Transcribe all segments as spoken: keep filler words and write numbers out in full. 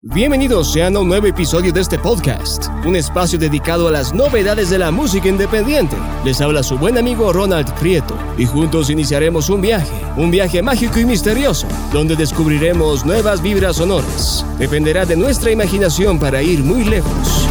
Bienvenidos sean a un nuevo episodio de este podcast, un espacio dedicado a las novedades de la música independiente. Les habla su buen amigo Ronald Prieto y juntos iniciaremos un viaje, un viaje mágico y misterioso, donde descubriremos nuevas vibras sonoras. Dependerá de nuestra imaginación para ir muy lejos.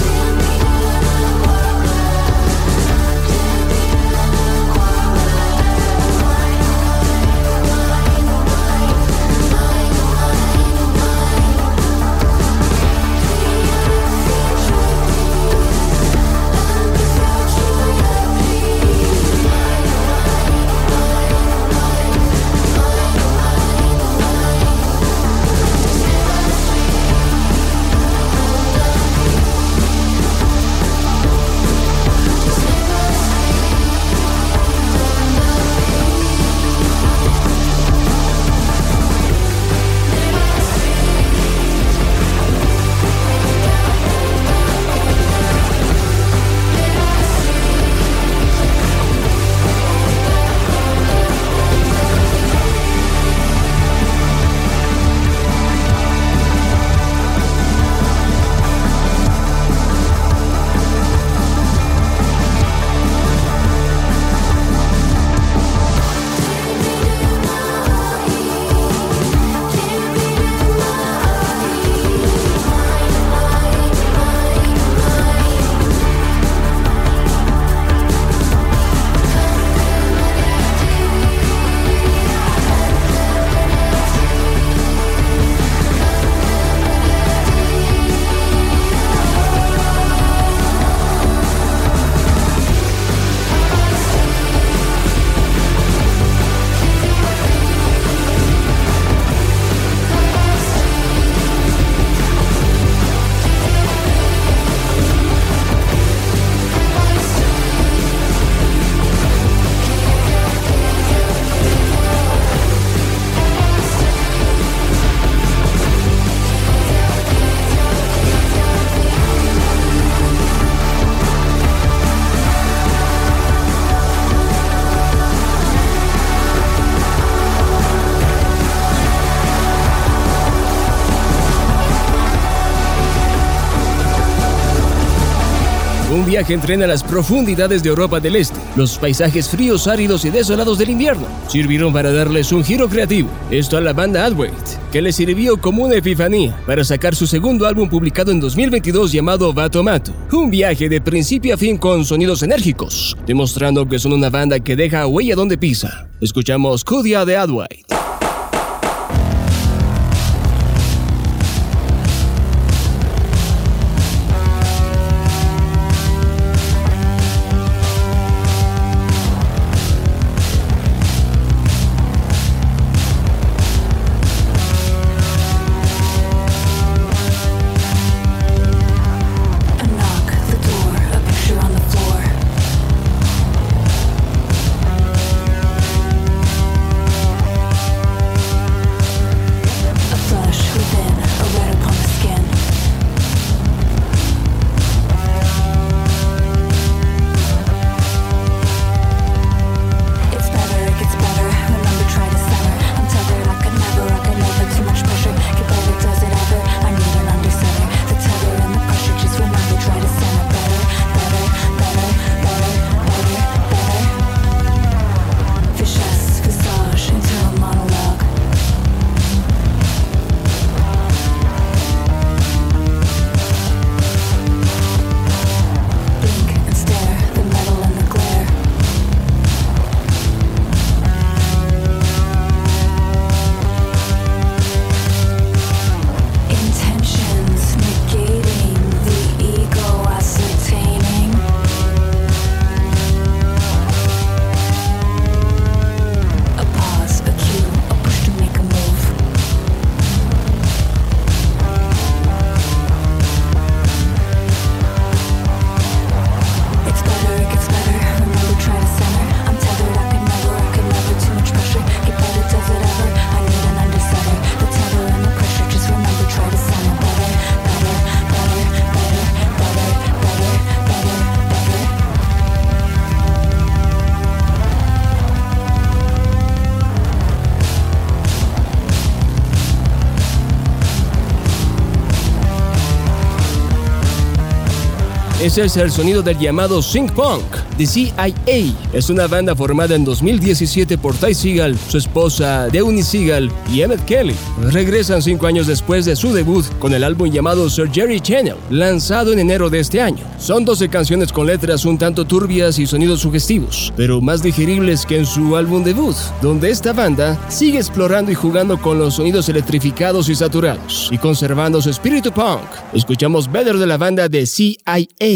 Un viaje en tren a las profundidades de Europa del Este. Los paisajes fríos, áridos y desolados del invierno sirvieron para darles un giro creativo. Esto a la banda Adwait, que les sirvió como una epifanía para sacar su segundo álbum publicado en dos mil veintidós llamado Vatomato. Un viaje de principio a fin con sonidos enérgicos, demostrando que son una banda que deja huella donde pisa. Escuchamos Kudia de Adwait. Floor. Ese es el sonido del llamado synth punk de C I A. Es una banda formada en dos mil diecisiete por Ty Segall, su esposa Dewey Segall y Emmett Kelly. Regresan cinco años después de su debut con el álbum llamado Sir Jerry Channel, lanzado en enero de este año. Son doce canciones con letras un tanto turbias y sonidos sugestivos, pero más digeribles que en su álbum debut, donde esta banda sigue explorando y jugando con los sonidos electrificados y saturados, y conservando su espíritu punk. Escuchamos Better de la banda de C I A.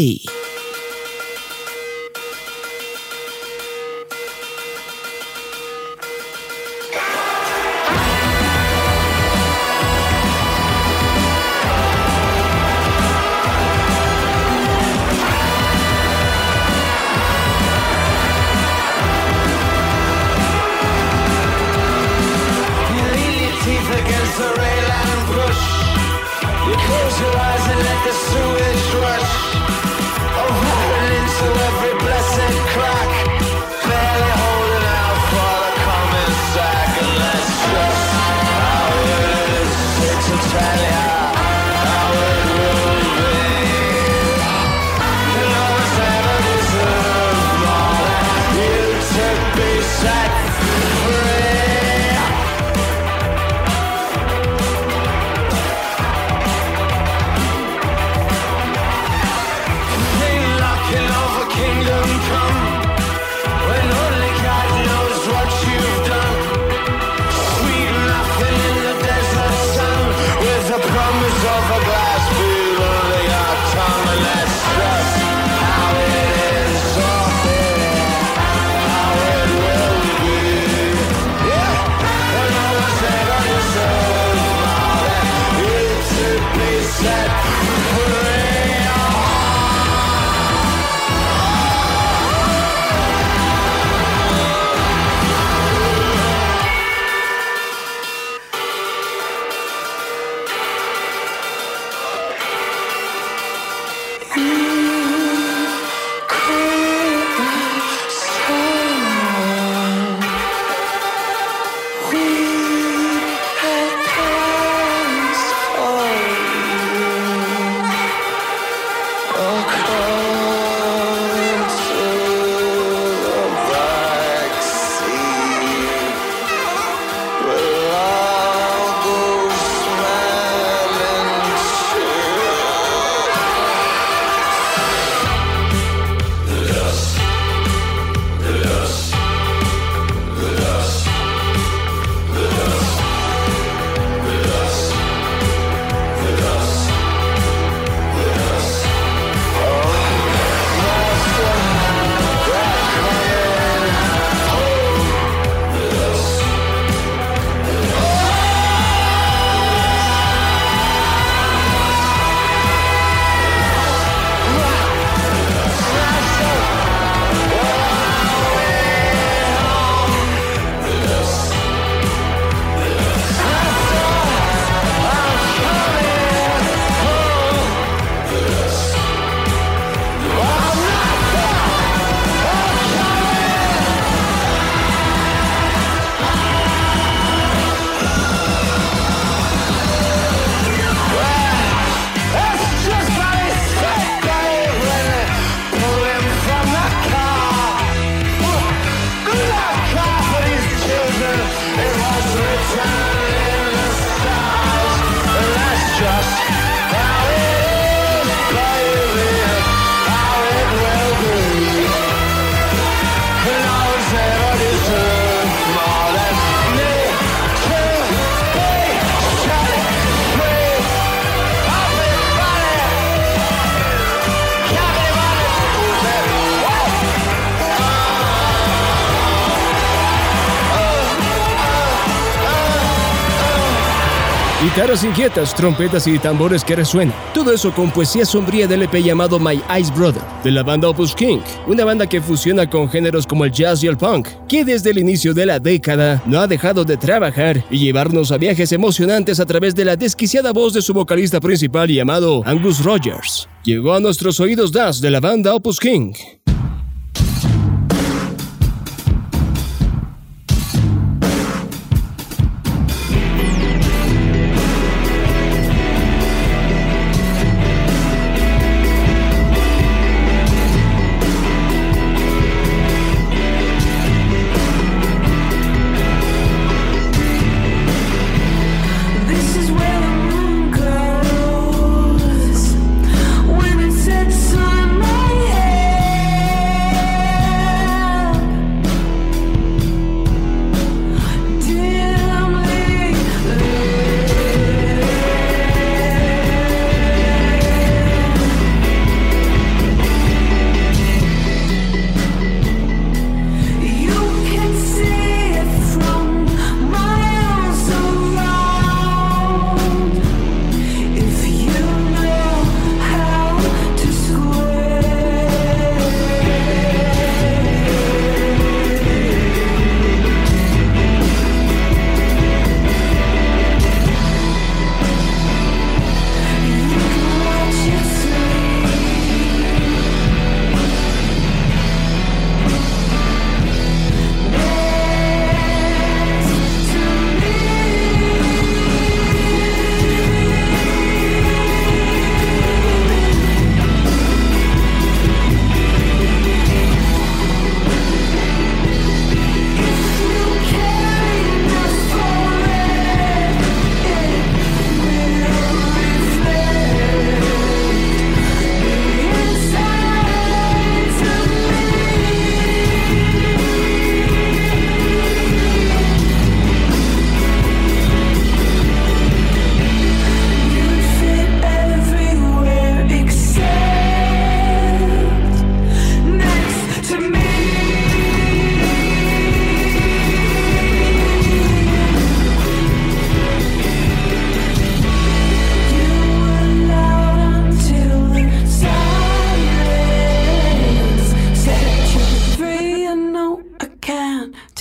Guitarras inquietas, trompetas y tambores que resuenan. Todo eso con poesía sombría del E P llamado My Ice Brother, de la banda Opus King, una banda que fusiona con géneros como el jazz y el punk, que desde el inicio de la década no ha dejado de trabajar y llevarnos a viajes emocionantes a través de la desquiciada voz de su vocalista principal llamado Angus Rogers. Llegó a nuestros oídos Dance de la banda Opus King.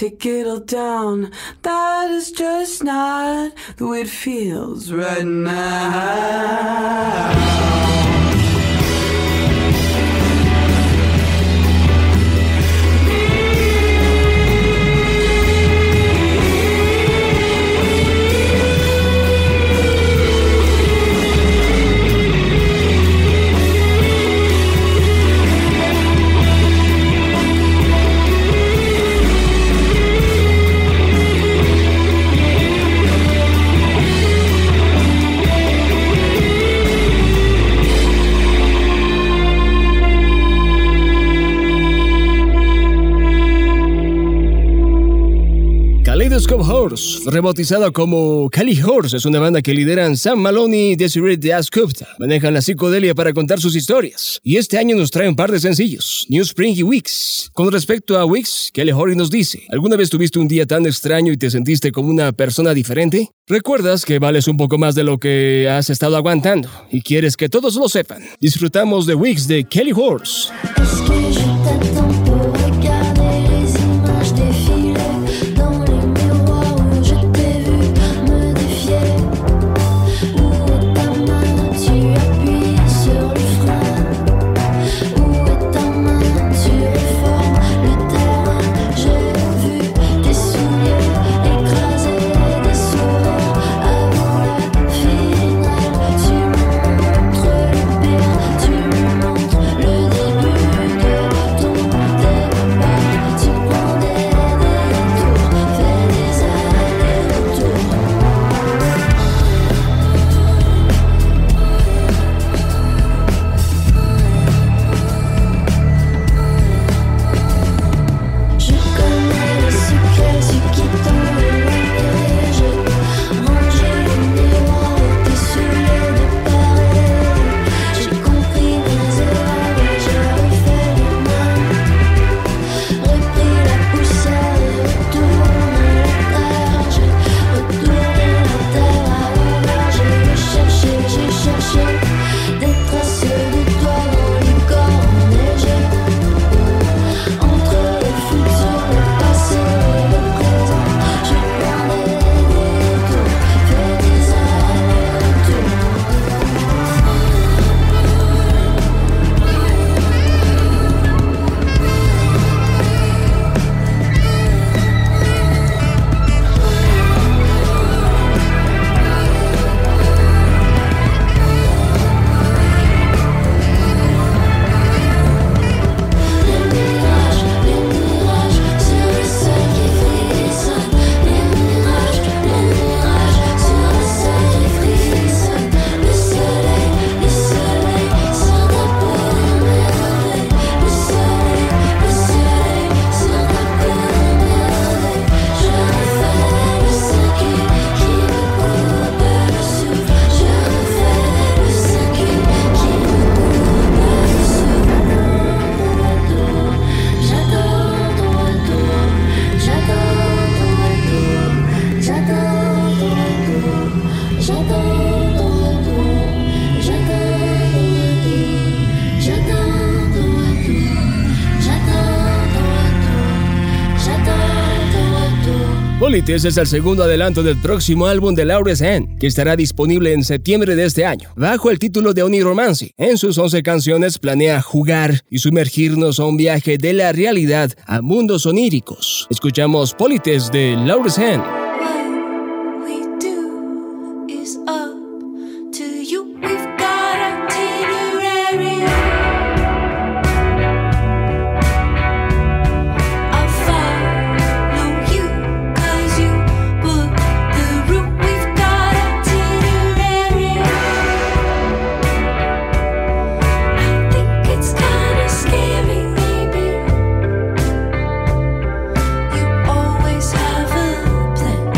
take it all down. That is just not the way it feels right now. Kaleidoscope Horse, rebautizada como Cali Horse, es una banda que lideran Sam Maloney y Desiree Dasgupta. Manejan la psicodelia para contar sus historias, y este año nos trae un par de sencillos, New Spring y Weeks. Con respecto a Weeks, Kelly Hory nos dice: ¿alguna vez tuviste un día tan extraño y te sentiste como una persona diferente? ¿Recuerdas que vales un poco más de lo que has estado aguantando y quieres que todos lo sepan? Disfrutamos de Weeks de Kelly Horse. Est-ce que je t'attends pour regarder les images défiler dans les miroirs où je t'ai vu me défier? Où est ta main? Tu appuies sur le frein. Où est ta main? Tu réformes le terrain. J'ai vu tes souliers écraser des sourires avant la finale. Tu montres le pire, tu montres le début de ton débat. Tu prends des détours, fais des allers-retours. Je connais les secrets, ceux qui t'ont éloigné. J'ai rangé les miroirs et tes souliers déparés. J'ai compris mes erreurs et j'ai refait les mêmes. Repris la poussière et retourné la terre. J'ai retourné la terre à l'envers. J'ai cherché, j'ai cherché des traces de toi dans le corps enneigé. Entre le futur, le passé et le présent, je prends des détours, fais des allers-retours. Les mirages, les mirages, sur le sol qui frissonne. Les mirages, les mirages, sur le sol qui frissonne. Le soleil, le soleil, sur ta peau émerveille. Le soleil, le soleil, sur ta peau émerveille. Je refais le circuit qui me coupe le souffle. Je refais le circuit qui me coupe le souffle. J'adore ton retour, j'adore ton retour, j'adore ton retour, j'adore ton retour, j'adore ton retour, j'adore ton retour, j'adore ton retour, j'adore ton retour. Polites es el segundo adelanto del próximo álbum de Laurens Henn, que estará disponible en septiembre de este año, bajo el título de Oniromancy. En sus once canciones planea jugar y sumergirnos a un viaje de la realidad a mundos oníricos. Escuchamos Polites de Laurens Henn. What we do is up to you. We've got itinerary. I'll follow you 'cause you booked the route. We've got itinerary. I think it's kinda scary, baby. You always have a plan.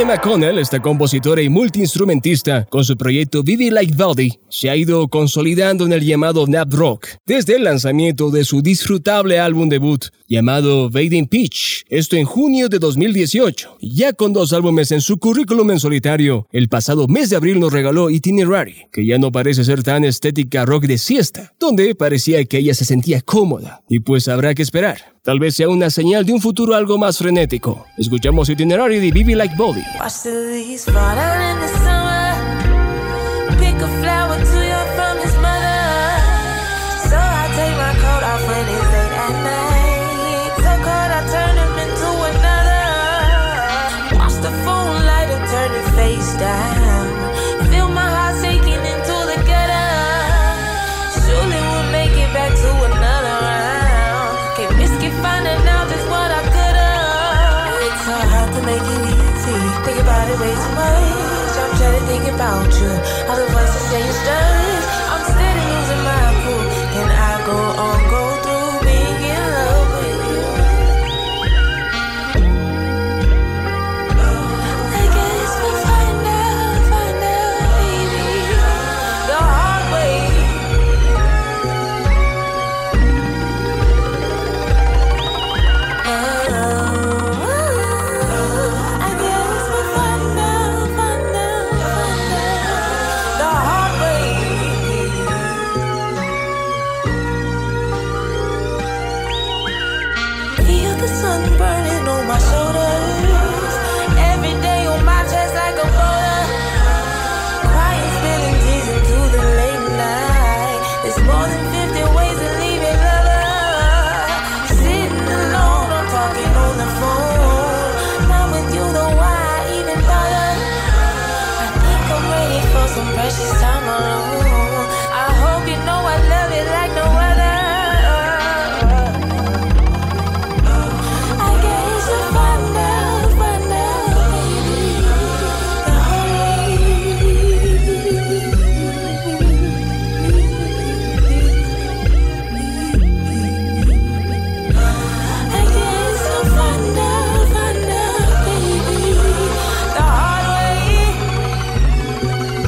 McConnell, esta compositora y multiinstrumentista, con su proyecto Vivi Like Baldi, se ha ido consolidando en el llamado Nap Rock desde el lanzamiento de su disfrutable álbum debut llamado Vading Pitch, esto en junio de dos mil dieciocho. Ya con dos álbumes en su currículum en solitario, el pasado mes de abril nos regaló Itinerary, que ya no parece ser tan estética rock de siesta, donde parecía que ella se sentía cómoda, y pues habrá que esperar. Tal vez sea una señal de un futuro algo más frenético. Escuchamos Itinerary de Vivi Like Baldi. Watch the leaves fall down in the summer. Pick a flower to your from his mother. So I take my coat off when it's late at night. So cold I turn him into another. Watch the phone light and turn it face down. Feel my heart sinking into the gutter. Surely we'll make it back to another round. Can't risk it finding out just what I could've. It's so hard to make it easy. Think about it way too much. I'm trying to think about you. All the voices saying stuff. I'm steady losing my cool. Can I go on, go through being in love with you? I guess we'll find out, find out, baby, the hard way. I guess we'll find out, find out, find out the hard way. Feel the sun burning on my shoulders. Every day on my chest like a boulder. Crying, spilling tears into the late night. There's more than fifty ways to leave it lover. Sitting alone, I'm talking on the phone. Not with you, though, why I even bother? I think I'm ready for some precious time alone. I hope you know I love it like no other. I guess you'll find out, find out, baby, the hard way. I guess you'll find out, find out, baby, the hard way.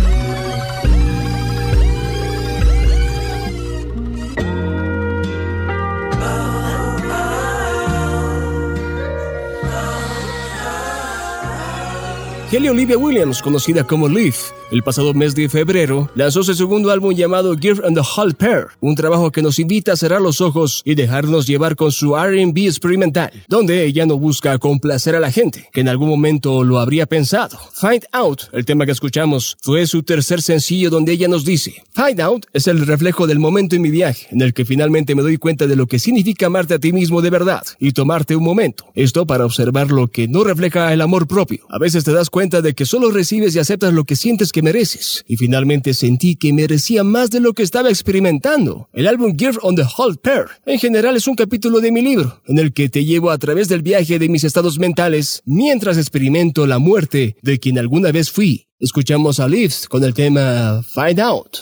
Hayley Olivia Williams, conocida como Leaf, el pasado mes de febrero, lanzó su segundo álbum llamado Girl and the Whole Pair, un trabajo que nos invita a cerrar los ojos y dejarnos llevar con su R and B experimental, donde ella no busca complacer a la gente, que en algún momento lo habría pensado. Find Out, el tema que escuchamos, fue su tercer sencillo donde ella nos dice: Find Out es el reflejo del momento en mi viaje, en el que finalmente me doy cuenta de lo que significa amarte a ti mismo de verdad y tomarte un momento. Esto para observar lo que no refleja el amor propio. A veces te das cuenta de que solo recibes y aceptas lo que sientes que mereces. Y finalmente sentí que merecía más de lo que estaba experimentando. El álbum Girl on the Whole Pair en general es un capítulo de mi libro, en el que te llevo a través del viaje de mis estados mentales mientras experimento la muerte de quien alguna vez fui. Escuchamos a Leaves con el tema Find Out.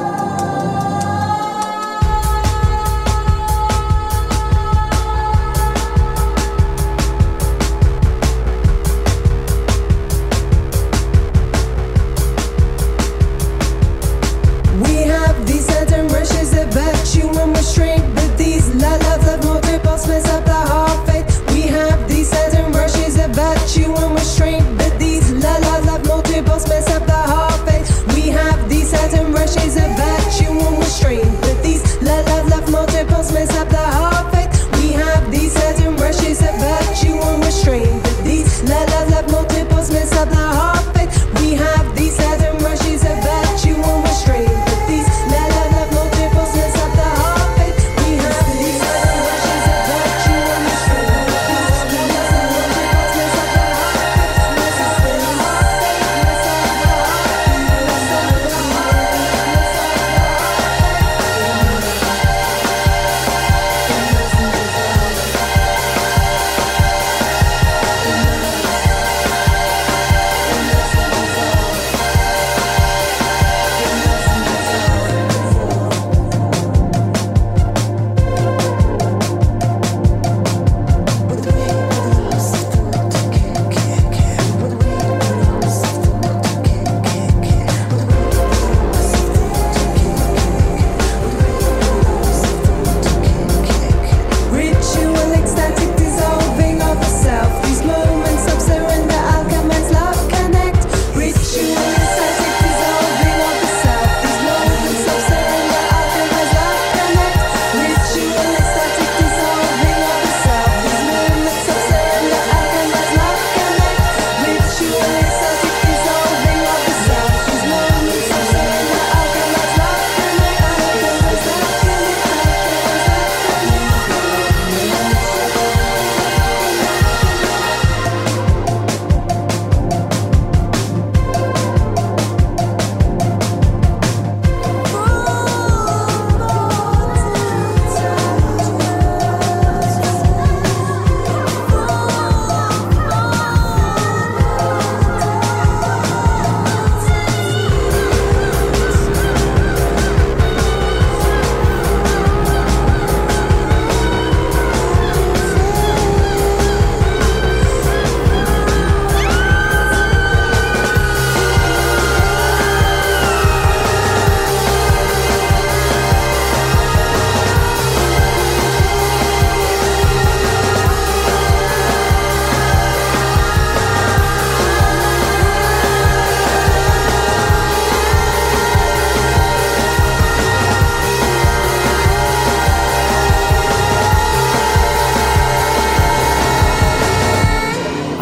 I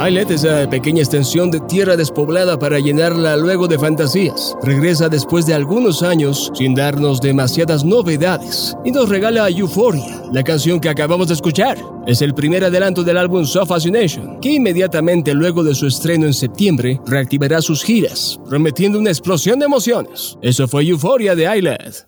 Islet, esa pequeña extensión de tierra despoblada para llenarla luego de fantasías, regresa después de algunos años sin darnos demasiadas novedades y nos regala Euphoria, la canción que acabamos de escuchar. Es el primer adelanto del álbum So Fascination, que inmediatamente luego de su estreno en septiembre reactivará sus giras, prometiendo una explosión de emociones. Eso fue Euphoria de Islet.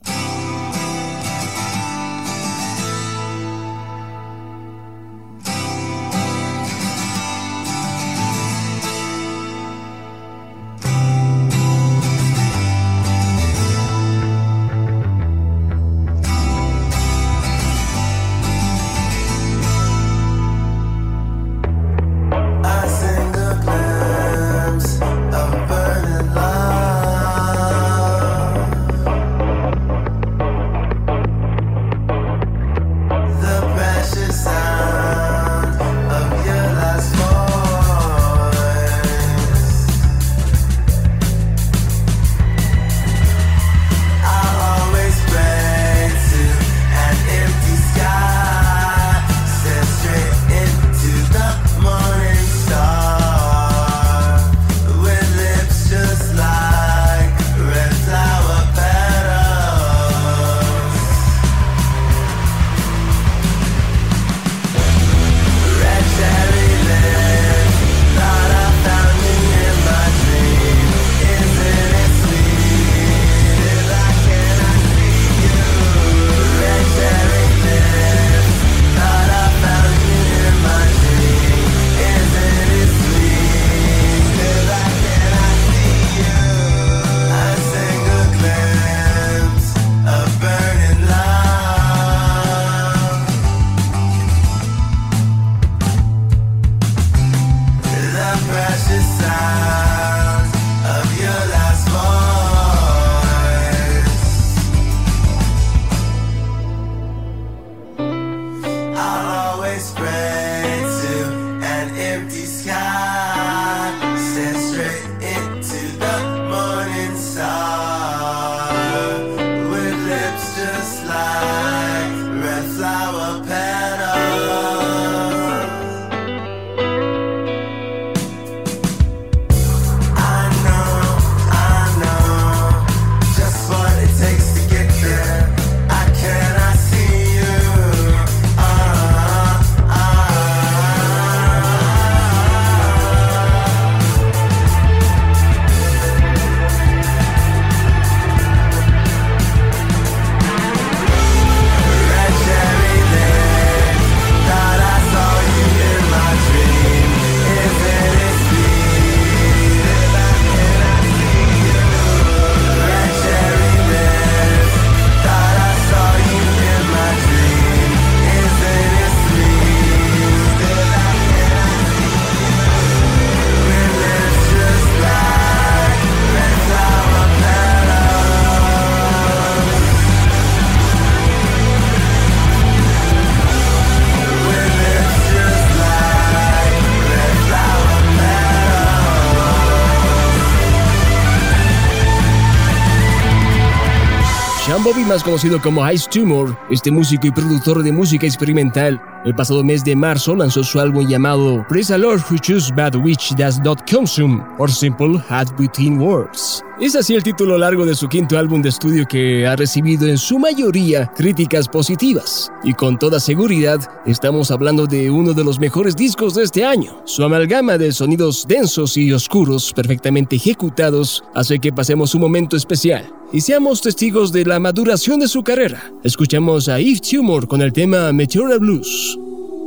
Sean Bobby, más conocido como Ice Tumor, este músico y productor de música experimental, el pasado mes de marzo lanzó su álbum llamado Praise the Lord Who Choose Bad Which Does Not Consume, or Simple Had Between Words. Es así el título largo de su quinto álbum de estudio, que ha recibido en su mayoría críticas positivas. Y con toda seguridad, estamos hablando de uno de los mejores discos de este año. Su amalgama de sonidos densos y oscuros, perfectamente ejecutados, hace que pasemos un momento especial y seamos testigos de la maduración de su carrera. Escuchamos a Ice Tumor con el tema Meteora Blues.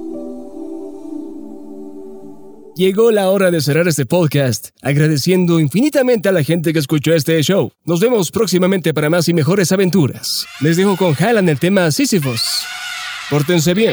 Llegó la hora de cerrar este podcast, agradeciendo infinitamente a la gente que escuchó este show. Nos vemos próximamente para más y mejores aventuras. Les dejo con Haaland el tema Sisyphus. Pórtense bien.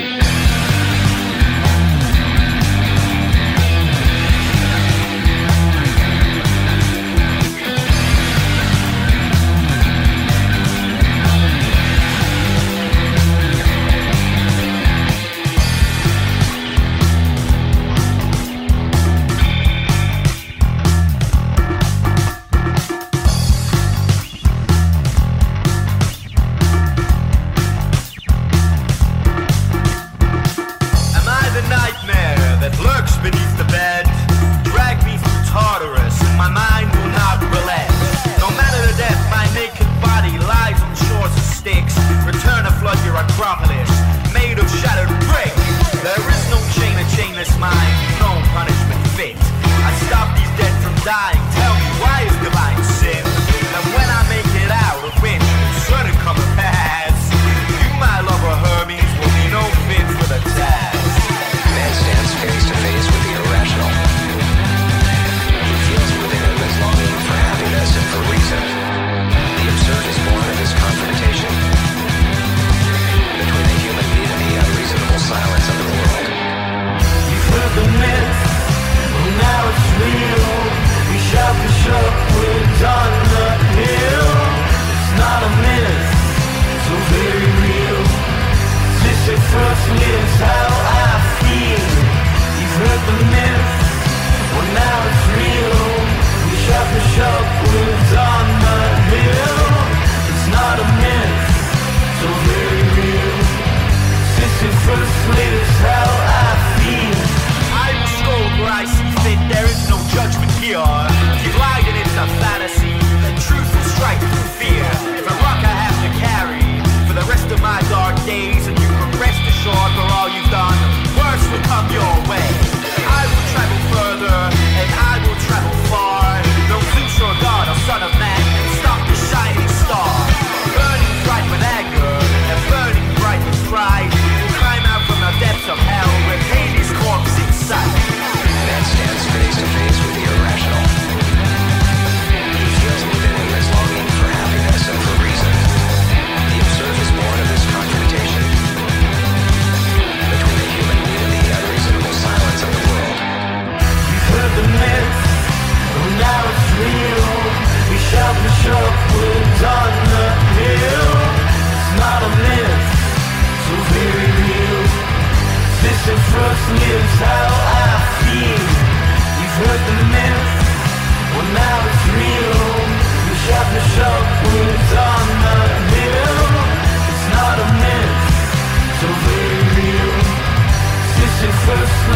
first lives how I feel. I will scold where I see fit, there is no judgment here. You've lied and it's a fantasy, the truth will strike through fear. If a rock I have to carry for the rest of my dark days, and you can rest assured for all you've done, worse will come your way. I will travel further, and I will travel far. No Zeus or God or Son of Man can stop the shining star. Burning bright with anger, and burning bright with pride, we'll climb out from the depths of hell with Hades' corpse in sight. Man stands face to face with the irrational. He feels within him his longing for happiness and for reason. The absurd is born of this confrontation between the human need and the unreasonable silence of the world. You've heard the myth, oh now it's real. We shout the sharp words on the hill. It's not a myth, so very real. Sisyphus lives how I feel. You've heard the myth, well now it's real. We shout the sharp words on the hill. It's not a myth, so very real. Sisyphus